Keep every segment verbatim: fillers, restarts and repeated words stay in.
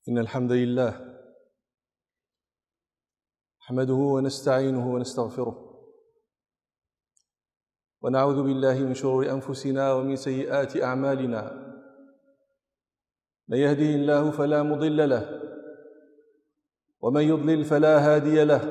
إن الحمد لله نحمده ونستعينه ونستغفره ونعوذ بالله من شرور أنفسنا ومن سيئات أعمالنا. من يهده الله فلا مضل له ومن يضلل فلا هادي له،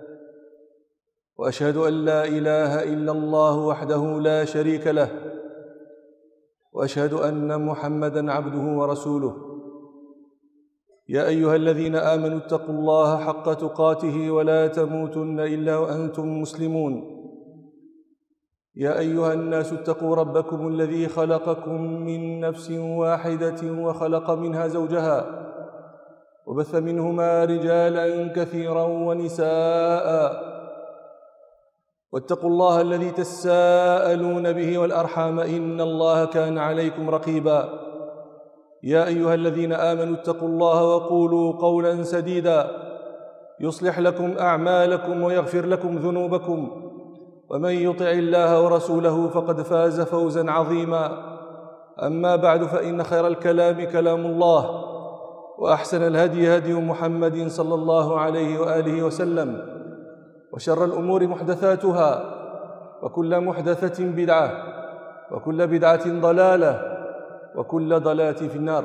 وأشهد أن لا إله إلا الله وحده لا شريك له، وأشهد أن محمدًا عبده ورسوله. يا أيها الذين آمنوا اتقوا الله حق تقاته ولا تموتن إلا وأنتم مسلمون. يا أيها الناس اتقوا ربكم الذي خلقكم من نفس واحدة وخلق منها زوجها وبث منهما رجالا كثيرا ونساء، واتقوا الله الذي تساءلون به والأرحام إن الله كان عليكم رقيبا. يا أيها الذين آمنوا اتقوا الله وقولوا قولا سديدا يصلح لكم أعمالكم ويغفر لكم ذنوبكم، ومن يطع الله ورسوله فقد فاز فوزا عظيما. أما بعد، فإن خير الكلام كلام الله، وأحسن الهدي هدي محمد صلى الله عليه وآله وسلم، وشر الأمور محدثاتها، وكل محدثة بدعة، وكل بدعة ضلالة، وكل ضلالة في النار.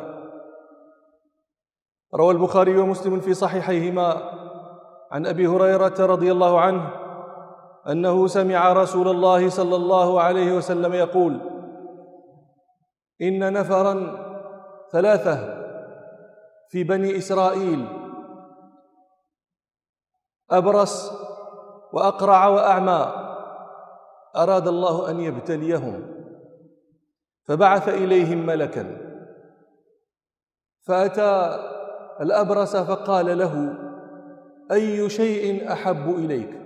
روى البخاري ومسلم في صحيحيهما عن أبي هريرة رضي الله عنه أنه سمع رسول الله صلى الله عليه وسلم يقول: إن نفرا ثلاثة في بني إسرائيل، أبرص وأقرع وأعمى، أراد الله أن يبتليهم فبعث إليهم ملكا، فأتى الأبرص فقال له: أي شيء أحب إليك؟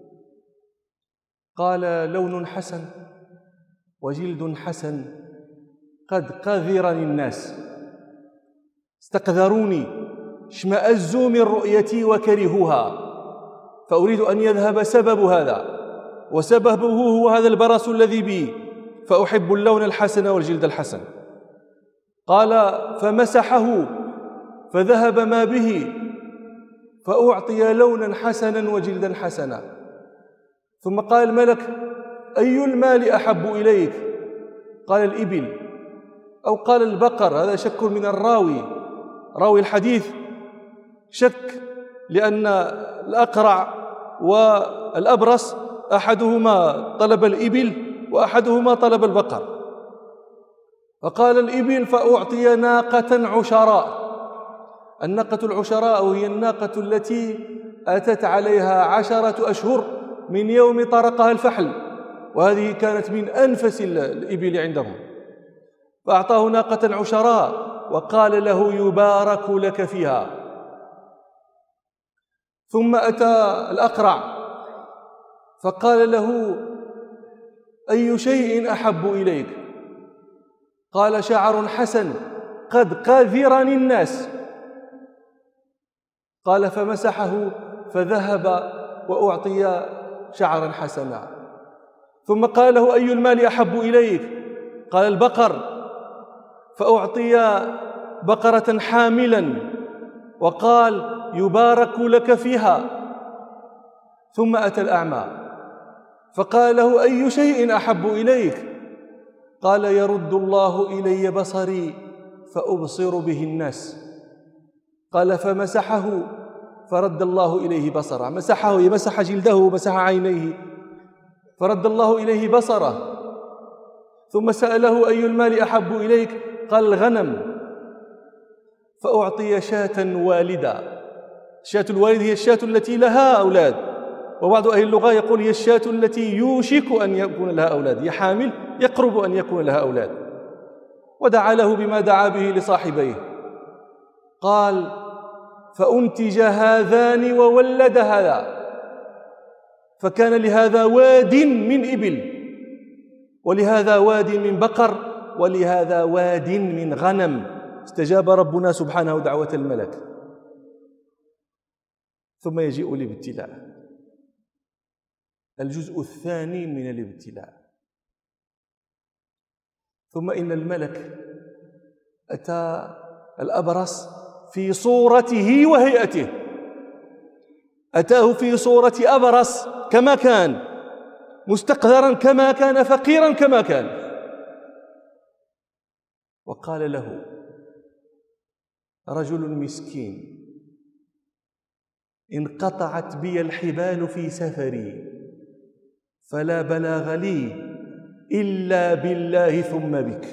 قال: لون حسن وجلد حسن قد قذرني الناس، استقذروني، اشمأزوا من رؤيتي وكرهوها، فأريد أن يذهب سبب هذا، وسببه هو هذا البرص الذي بي، فأحب اللون الحسن والجلد الحسن. قال: فمسحه فذهب ما به، فأعطي لونا حسنا وجلدا حسنا. ثم قال الملك: أي المال أحب إليك؟ قال: الإبل، أو قال البقر. هذا شك من الراوي، راوي الحديث شك، لأن الأقرع والأبرص أحدهما طلب الإبل وأحدهما طلب البقر. فقال: الإبل، فأعطي ناقة عشراء. الناقة العشراء وهي الناقة التي أتت عليها عشرة أشهر من يوم طرقها الفحل، وهذه كانت من أنفس الإبل عندهم. فأعطاه ناقة عشراء وقال له: يبارك لك فيها. ثم أتى الأقرع فقال له: أي شيء أحب إليك؟ قال: شعر حسن قد قاذرني الناس. قال: فمسحه فذهب وأعطي شعرا حسنا. ثم قال له: أي المال أحب إليك؟ قال: البقر، فأعطي بقرة حاملا وقال: يبارك لك فيها. ثم أتى الأعمى فقال له: أي شيء أحب إليك؟ قال: يرد الله إلي بصري فأبصر به الناس. قال: فمسحه فرد الله إليه بصره، مسحه يمسح جلده ومسح عينيه فرد الله إليه بصره. ثم سأله: أي المال أحب إليك؟ قال: الغنم، فأعطي شاة والدة. الشاة الوالد هي الشاة التي لها أولاد، وبعض أهل اللغة يقول هي الشاة التي يوشك أن يكون لها أولاد، هي حامل يقرب أن يكون لها أولاد. ودعا له بما دعا به لصاحبيه. قال: فأنتج هذان وولد هذا، فكان لهذا واد من إبل، ولهذا واد من بقر، ولهذا واد من غنم. استجاب ربنا سبحانه دعوة الملك. ثم يجيء الابتلاء، الجزء الثاني من الابتلاء. ثم إن الملك أتى الأبرص في صورته وهيئته، أتاه في صورة أبرص كما كان، مستقذرا كما كان، فقيرا كما كان، وقال له: رجل مسكين انقطعت بي الحبال في سفري فلا بلاغ لي إلا بالله ثم بك،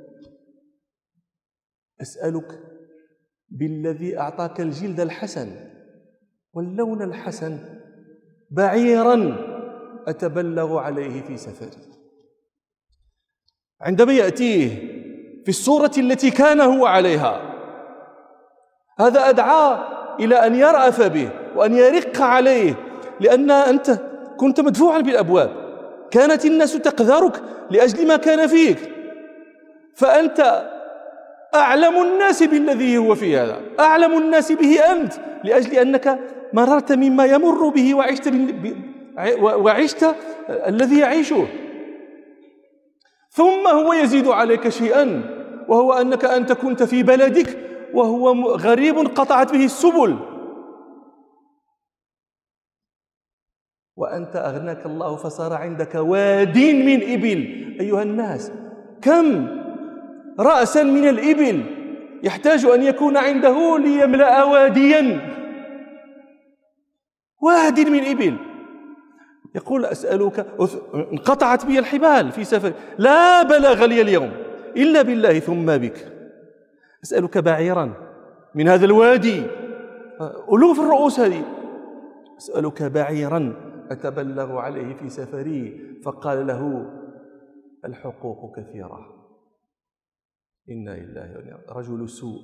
أسألك بالذي أعطاك الجلد الحسن واللون الحسن بعيرا أتبلغ عليه في سفري. عندما يأتيه في الصورة التي كان هو عليها، هذا أدعى إلى أن يرأف به وأن يرق عليه، لأن أنت كنت مدفوعا بالأبواب، كانت الناس تقذرك لأجل ما كان فيك، فأنت أعلم الناس بالذي هو في هذا، أعلم الناس به أنت، لأجل أنك مررت مما يمر به وعشت, وعشت الذي يعيشه. ثم هو يزيد عليك شيئا، وهو أنك أنت كنت في بلدك وهو غريب قطعت به السبل، وأنت أغناك الله فصار عندك واد من إبل. أيها الناس، كم رأسا من الإبل يحتاج أن يكون عنده ليملأ واديا، واد من إبل. يقول: أسألك، انقطعت بي الحبال في سفر لا بلغ لي اليوم إلا بالله ثم بك، أسألك بعيرا من هذا الوادي، ألوف الرؤوس هذه، أسألك بعيرا أتبلغ عليه في سفري. فقال له: الحقوق كثيرة. إنا لله وإنا إليه. رجل سوء،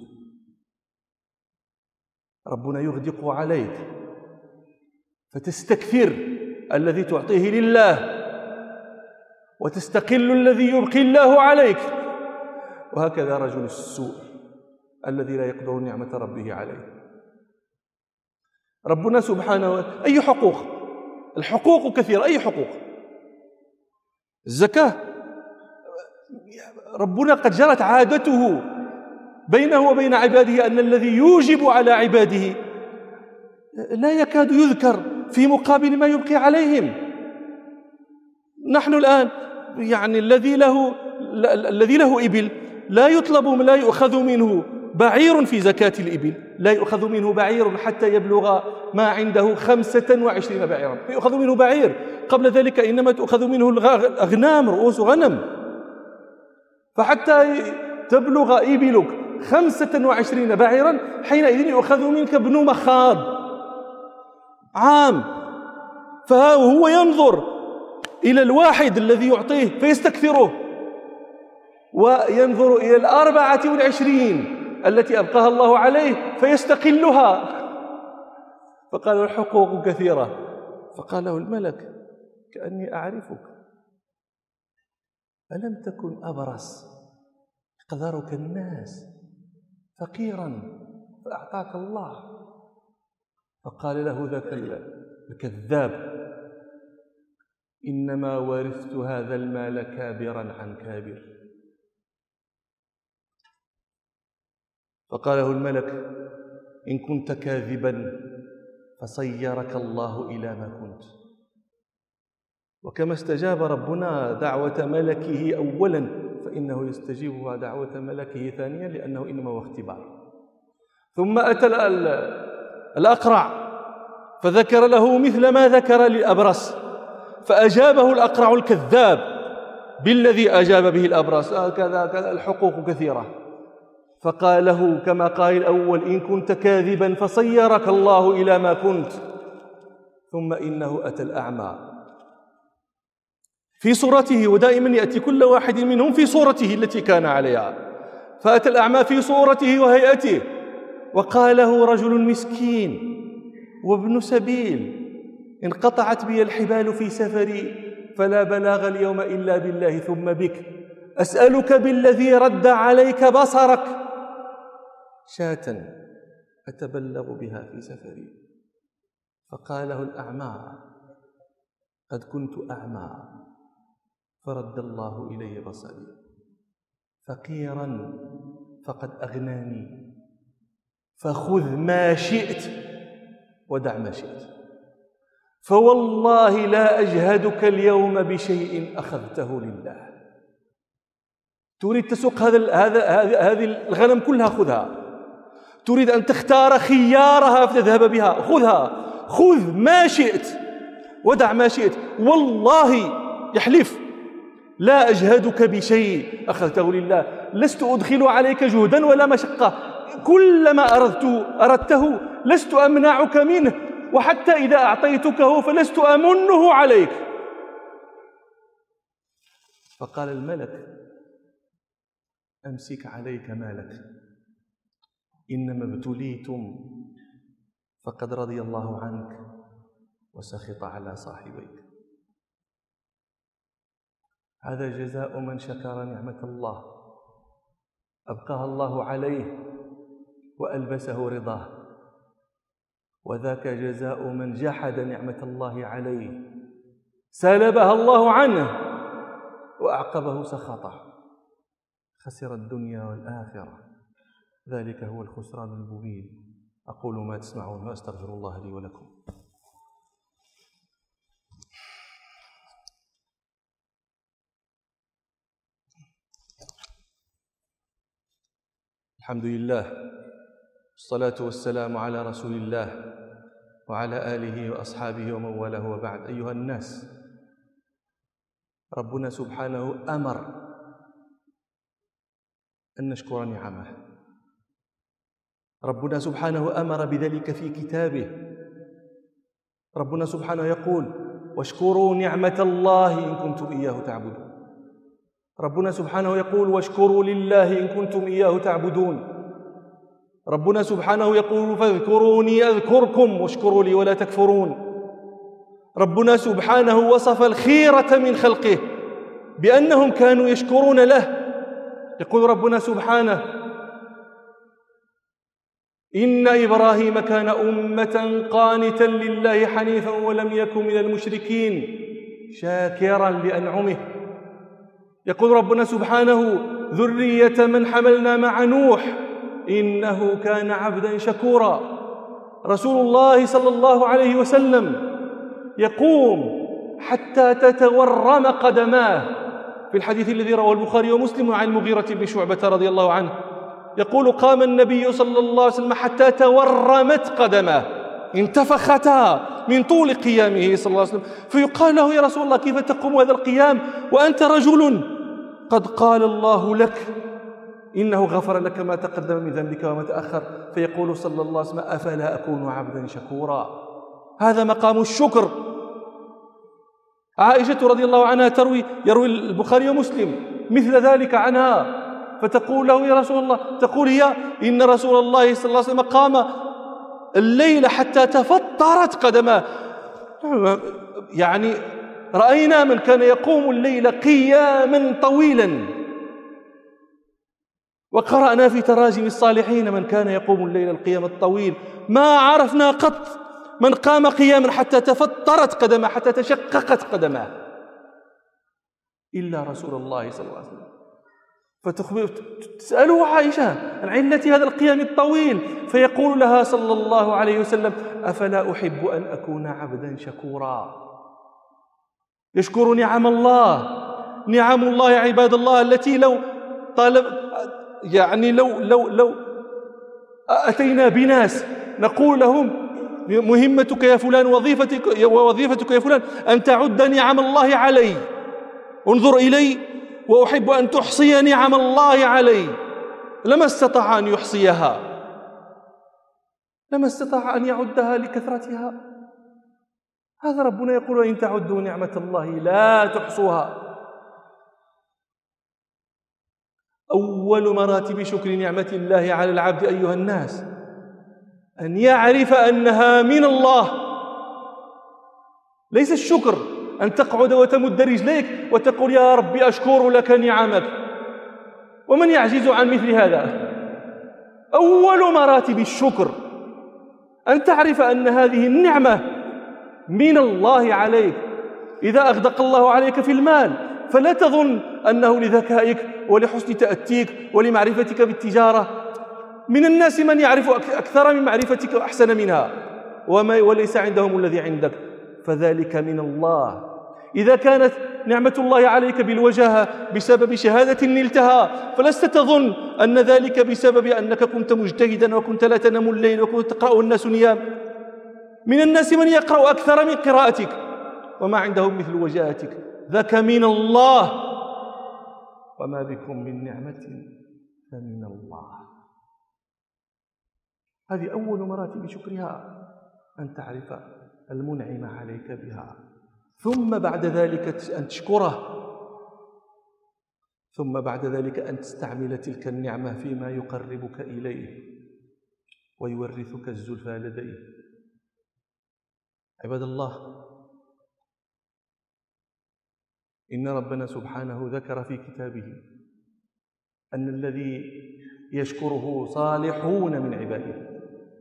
ربنا يغدق عليك فتستكثر الذي تعطيه لله وتستقل الذي يبقي الله عليك، وهكذا رجل السوء الذي لا يقدر نعمة ربه عليه. ربنا سبحانه وتعالى أي حقوق؟ الحقوق كثيرة. أي حقوق؟ الزكاة، ربنا قد جرت عادته بينه وبين عباده أن الذي يوجب على عباده لا يكاد يذكر في مقابل ما يبقي عليهم. نحن الآن يعني الذي له الذي له إبل لا يطلب، لا يؤخذ منه بعير في زكاة الإبل، لا يؤخذ منه بعير حتى يبلغ ما عنده خمسة وعشرين بعيرا، يؤخذ منه بعير. قبل ذلك إنما تؤخذ منه الأغنام، رؤوس غنم، فحتى تبلغ إبلك خمسة وعشرين بعيرا حينئذ يؤخذ منك ابن مخاض عام. فهو ينظر إلى الواحد الذي يعطيه فيستكثره، وينظر إلى الأربعة والعشرين التي أبقاها الله عليه فيستقلها. فقال: الحقوق كثيرة. فقال له الملك: كأني أعرفك، ألم تكن أبرص قذرك الناس فقيرا فأعطاك الله؟ فقال له ذاك الكذاب: إنما ورثت هذا المال كابرا عن كابر. فقال له الملك: إن كنت كاذبا فصيرك الله إلى ما كنت. وكما استجاب ربنا دعوة ملكه أولا فإنه يستجيبها دعوة ملكه ثانيا، لأنه إنما هو اختبار. ثم أتى الأقرع فذكر له مثل ما ذكر للأبرص، فأجابه الأقرع الكذاب بالذي أجاب به الأبرص: هكذا كذا، الحقوق كثيرة. فقال له كما قال الأول: إن كنت كاذبا فصيرك الله إلى ما كنت. ثم إنه أتى الأعمى في صورته، ودائما يأتي كل واحد منهم في صورته التي كان عليها، فأتى الأعمى في صورته وهيئته، وقال له: رجل مسكين وابن سبيل انقطعت بي الحبال في سفري فلا بلاغ اليوم إلا بالله ثم بك، أسألك بالذي رد عليك بصرك شاة أتبلغ بها في سفري. فقال له الأعمى: قد كنت أعمى فرد الله إلي بصري، فقيرا فقد أغناني، فخذ ما شئت ودع ما شئت، فوالله لا أجهدك اليوم بشيء أخذته لله. تريد تسوق هذا هذا هذه الغنم كلها خذها، تريد أن تختار خيارها فتذهب بها خذها، خذ ما شئت ودع ما شئت، والله يحلف لا أجهدك بشيء أخذته لله، لست أدخل عليك جهدا ولا مشقة، كلما أردت أردته لست أمنعك منه، وحتى إذا أعطيتكه فلست أمنه عليك. فقال الملك أمسك عليك مالك، إنما ابتليتم فقد رضي الله عنك وسخط على صاحبيك. هذا جزاء من شكر نعمة الله أبقاها الله عليه وألبسه رضاه، وذاك جزاء من جحد نعمة الله عليه سلبها الله عنه وأعقبه سخطه، خسر الدنيا والآخرة، ذلك هو الخسران المبين. أقول ما تسمعون وأستغفر الله لي ولكم. الحمد لله والصلاة والسلام على رسول الله وعلى آله وأصحابه ومن والاه، وبعد. أيها الناس، ربنا سبحانه أمر أن نشكر نعمه، ربنا سبحانه أمر بذلك في كتابه. ربنا سبحانه يقول واشكروا نعمة الله إن كنتم إياه تعبدون. ربنا سبحانه يقول واشكروا لله إن كنتم إياه تعبدون. ربنا سبحانه يقول فاذكروني أذكركم واشكروا لي ولا تكفرون. ربنا سبحانه وصف الخيرة من خلقه بأنهم كانوا يشكرون له. يقول ربنا سبحانه إن إبراهيم كان أمة قانتا لله حنيفا ولم يكن من المشركين شاكرا لأنعمه. يقول ربنا سبحانه ذرية من حملنا مع نوح إنه كان عبدا شكورا. رسول الله صلى الله عليه وسلم يقوم حتى تتورم قدماه في الحديث الذي رواه البخاري ومسلم عن المغيرة بن شعبة رضي الله عنه، يقول قام النبي صلى الله عليه وسلم حتى تورمت قدماه، انتفختا من طول قيامه صلى الله عليه وسلم، فيقال له يا رسول الله كيف تقوم هذا القيام وأنت رجل قد قال الله لك إنه غفر لك ما تقدم من ذنبك وما تأخر؟ فيقول صلى الله عليه وسلم أفلا أكون عبدا شكورا. هذا مقام الشكر. عائشة رضي الله عنها تروي يروي البخاري ومسلم مثل ذلك عنها، فتقول له يا رسول الله، تقول هي إن رسول الله صلى الله عليه وسلم قام الليل حتى تفطرت قدماه. يعني رأينا من كان يقوم الليل قياما طويلا، وقرأنا في تراجم الصالحين من كان يقوم الليل القيام الطويل، ما عرفنا قط من قام قياما حتى تفطرت قدمه حتى تشققت قدمه إلا رسول الله صلى الله عليه وسلم. فتخبر تسأله عائشة عن علة هذا القيام الطويل، فيقول لها صلى الله عليه وسلم أفلا أحب أن أكون عبدا شكورا. يشكر نعم الله. نعم الله يا عباد الله التي لو طالب يعني لو لو لو أتينا بناس نقول لهم مهمتك يا فلان وظيفتك ووظيفتك يا فلان أن تعد نعم الله علي، انظر إلي وأحب أن تحصي نعم الله علي، لما استطاع أن يحصيها، لما استطاع أن يعدها لكثرتها. هذا ربنا يقول إن تعدوا نعمة الله لا تحصوها. أول مراتب شكر نعمة الله على العبد أيها الناس أن يعرف أنها من الله. ليس الشكر أن تقعد وتمد رجليك وتقول يا ربي أشكر لك نعمك، ومن يعجز عن مثل هذا؟ أول مراتب الشكر أن تعرف أن هذه النعمة من الله عليك. إذا أغدق الله عليك في المال فلا تظن أنه لذكائك ولحسن تأتيك ولمعرفتك بالتجارة، من الناس من يعرف أكثر من معرفتك وأحسن منها وما وليس عندهم الذي عندك، فذلك من الله. إذا كانت نعمة الله عليك بالوجاهة بسبب شهادة نلتها، فلست تظن أن ذلك بسبب أنك كنت مجتهدا وكنت لا تنام الليل وكنت تقرأ الناس نيام. من الناس من يقرأ أكثر من قراءتك وما عندهم مثل وجاهتك، ذاك من الله. وما بكم من نعمة فمن الله. هذه أول مراتب شكرها، أن تعرف المنعم عليك بها، ثم بعد ذلك أن تشكره، ثم بعد ذلك أن تستعمل تلك النعمة فيما يقربك إليه ويورثك الزلفى لديه. عباد الله، إن ربنا سبحانه ذكر في كتابه أن الذي يشكره صالحون من عباده.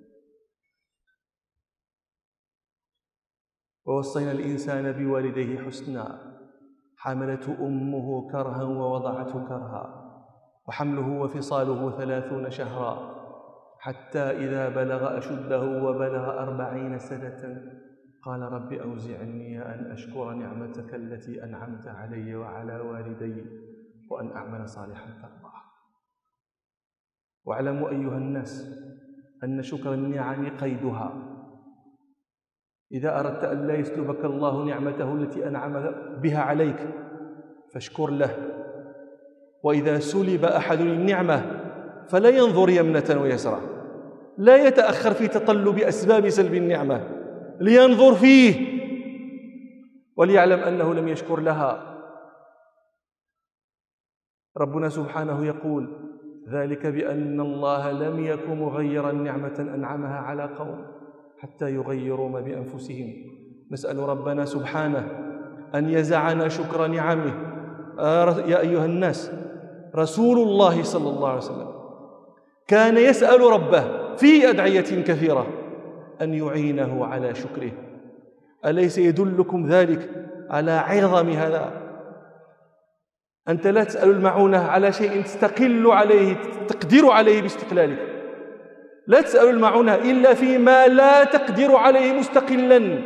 ووصينا الإنسان بوالديه حسنا، حملته أمه كرها ووضعته كرها، وحمله وفصاله ثلاثون شهرا، حتى إذا بلغ أشده وبلغ أربعين سنة قال رب أوزعني أن أشكر نعمتك التي أنعمت علي وعلى والدي وأن أعمل صالحا ترضاه. واعلموا أيها الناس أن شكر النعم قيدها. إذا أردت أن لا يسلبك الله نعمته التي أنعم بها عليك فاشكر له. وإذا سلب أحد النعمة فلا ينظر يمنة ويسرى، لا يتأخر في تطلب أسباب سلب النعمة، لينظر فيه وليعلم أنه لم يشكر لها. ربنا سبحانه يقول: ذلك بأن الله لم يك مغيرا نعمة أنعمها على قوم حتى يغيروا ما بأنفسهم. نسأل ربنا سبحانه أن يزعنا شكر نعمه. يا أيها الناس، رسول الله صلى الله عليه وسلم كان يسأل ربه في أدعية كثيرة أن يعينه على شكره. أليس يدلكم ذلك على عظم هذا؟ أنت لا تسأل المعونة على شيء تستقل عليه، تقدر عليه باستقلالك. لا تسأل المعونة إلا فيما لا تقدر عليه مستقلا.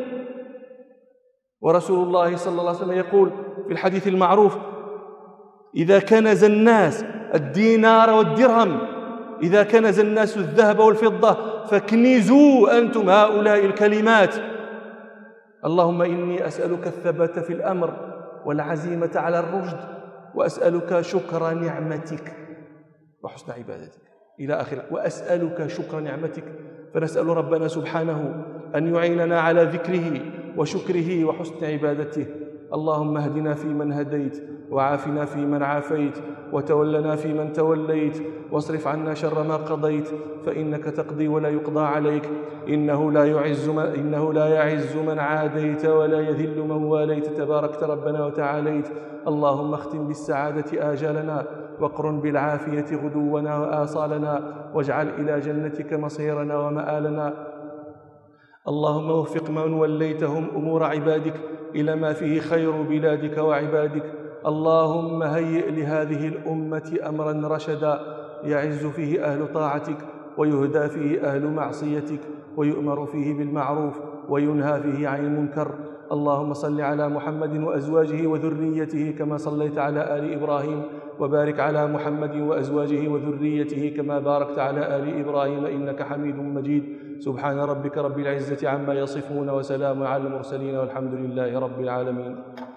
ورسول الله صلى الله عليه وسلم يقول في الحديث المعروف: إذا كنز الناس الدينار والدرهم، إذا كنز الناس الذهب والفضة، فاكنزوا أنتم هؤلاء الكلمات: اللهم إني أسألك الثبات في الأمر والعزيمة على الرشد، وأسألك شكر نعمتك وحسن عبادتك، إلى آخره. وأسألك شكر نعمتك. فنسأل ربنا سبحانه أن يعيننا على ذكره وشكره وحسن عبادته. اللهم اهدنا فيمن هديت، وعافنا فيمن عافيت، وتولنا فيمن توليت، واصرف عنا شر ما قضيت، فإنك تقضي ولا يقضى عليك، إنه لا يعز من, إنه لا يعز من عاديت ولا يذل من واليت، تباركت ربنا وتعاليت. اللهم اختم بالسعادة آجالنا، واقرن بالعافية غدونا وآصالنا، واجعل إلى جنتك مصيرنا ومآلنا. اللهم وفق من وليتهم أمور عبادك إلى ما فيه خير بلادك وعبادك. اللهم هيئ لهذه الأمة أمرا رشدا يعز فيه أهل طاعتك، ويهدى فيه أهل معصيتك، ويؤمر فيه بالمعروف وينهى فيه عن المنكر. اللهم صل على محمد وأزواجه وذريته كما صليت على آل إبراهيم، وبارك على محمد وأزواجه وذريته كما باركت على آل إبراهيم إنك حميد مجيد. سبحان ربك رب العزة عما يصفون، وسلام على المرسلين، والحمد لله رب العالمين.